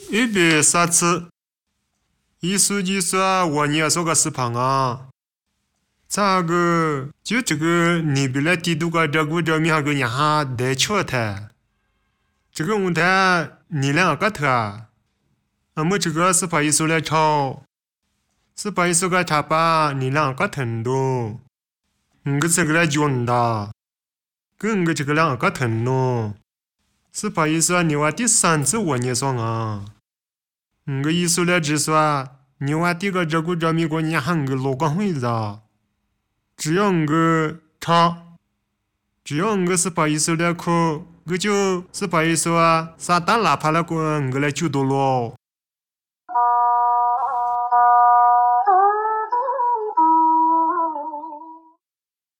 134一书记说我也说个视频啊，这个就这个你别来地图个这个这面个人哈得瞧他，这个问题你两个他，我这个是把一说来吵，是把一说个他把你两个疼都，我这个来讲的，跟我这个两个疼咯，是把一说你话第三次我也说啊。我意思来只说，你话这个这个这美国人喊我老公会的，只要我唱，只要我是把意思来哭，我就是把意思啊，撒旦哪怕来过我来就多了。